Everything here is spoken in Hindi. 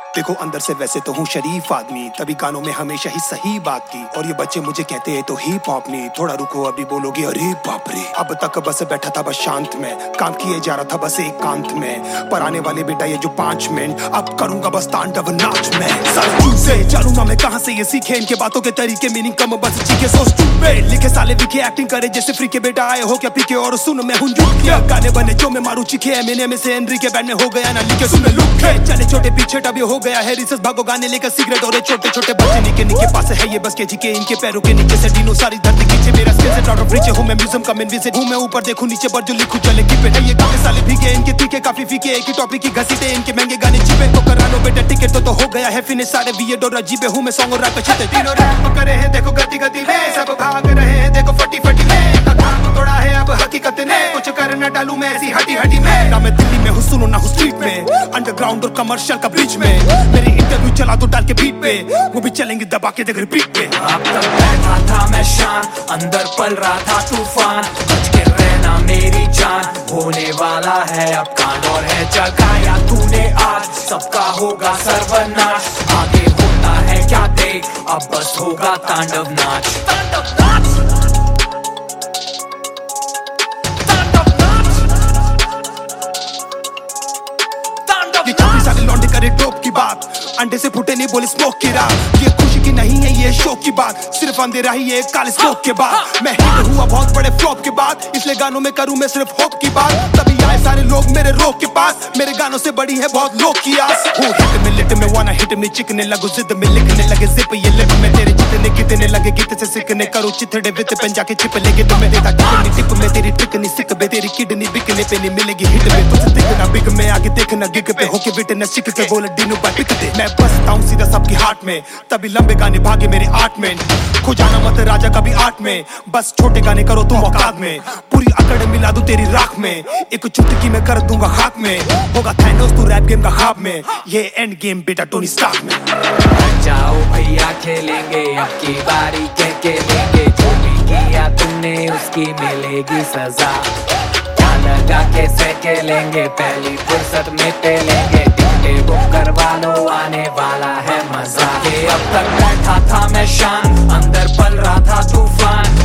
देखो अंदर से वैसे तो हूँ शरीफ आदमी, तभी गानों में हमेशा ही सही बात की। और ये बच्चे मुझे कहते हैं तो हिप हॉप नहीं, थोड़ा रुको अभी बोलोगे अरे बाप रे। अब तक बस बैठा था बस शांत में, काम किए जा रहा था बस एकांत में। पर आने वाले बेटा ये जो 5 मिनट अब करूंगा बस तांडव नाच में। साले से चलूंगा मैं कहाँ से ये सीखे, इनके बातों के तरीके मीनिंग कम बस चीखे। सो स्टूपिड लिखे साले विखे एक्टिंग करे जैसे फ्री के बेटा आए हो क्या पीके। और सुन मैं हूँ क्या गाने बने जो मैं मारू चिखे, मैंने में से एनरी के बैंड में हो गया ना लिखे। सुन लुक चले छोटे पीछे टबी हो गया है रिसर्च, भागो गाने लेकर सिगरेट और छोटे छोटे बच्चे निके पास है ये बस के जीके। इनके पैरों के नीचे से डीनो सारी धरती खींचे। मेरा स्किल से आउट ऑफ रीच हूं मैं, म्यूजियम का मेन विजिट हूं मैं। ऊपर देखूं नीचे पर जो लिखूं चले की पे। ये काफी साले भीगे इनके तीखे काफी फीके, एक ही टॉपिक की घसीटे इनके महंगे गाने चिपे। तो करा लो बेटा टिकट तो हो गया है फिनिश, सारे वियर्ड और अजीबे हूं मैं। सॉन्ग और रैप पे तीनों रैप करे हैं देखो गति गति में, सब भाग रहे हैं देखो फटी फटी में। काम तोड़ा है अब हकीकत ने, कुछ कर न डालूं मैं ऐसी हटी हटी में। ना मैं दिल्ली में हूं सुनो ना हूं स्ट्रीट में, अंडरग्राउंड और कमर्शियल का बीच में। मेरी इंटरव्यू चला दो डाल के बीट पे, वो भी चलेंगे दबा के देख रिपीट पे। अब तक बैठा था मैं शान, अंदर पल रहा था तूफान। बच के रहना मेरी जान, होने वाला है अब कांड और है जगाया तूने आज। सबका होगा सर्वनाश, आगे होता है क्या देख, अब बस होगा तांडव नाच। तांडव नाच, ये काफी सारे लौंडे करे डोप की बात, अंडे से फूटे नहीं बोले स्मोक की रात। ये खुशी की नहीं है ये शौक की बात, सिर्फ अंधेरा ही है काले स्मोक के बाद। मैं हिट हुआ बहुत बड़े फ्लॉप के बाद, इसलिए गानों में करूं मैं सिर्फ होप की बात। तभी आए सारे लोग मेरे रोक के पास, मेरे गानों से बड़ी है बहुत लोग की आस। हूँ हिट में लिट में वाना हिट में चिकने लगो जिद में लिखने लगे जिप ये लिप में। तेरे जितने कितने लगे गीत से सीखने करो चिथड़े वित पेन जाके चिप लेके तुम्हें देता किडनी टिप में। तेरी ट्रिक नहीं सिक बे, तेरी किडनी बिकने पे नहीं मिलेगी हिट में। तुझे दिखना बिग में आगे देखना गिग पे होके विटनेस चिक के बोले डिनू बाय पिक दे। मैं बसता हूँ सीधा सबकी हार्ट में, तभी लंबे गाने भागे मेरे 8 में। खो जाना मत राजा कभी 8 में, बस छोटे गाने करो तुम औकात में। पूरी अकड़ मिला दूं तेरी राख में, एक चुटकी में कर दूंगा खाक में। होगा थैनोस तू रैप गेम का ख्वाब में, ये एंड गेम बेटा टोनी स्टार्क में। जाओ भैया खेलेंगे अब की बारी के लेंगे, जो भी किया तुमने उसकी मिलेगी सजा। क्या लगा कैसे खेलेंगे, पहली फुर्सत में पेलेंगे। टिकटे बुक करवा लो आने वाला है मजा। ये अब तक बैठा था मैं शान, अंदर पल रहा था तूफान।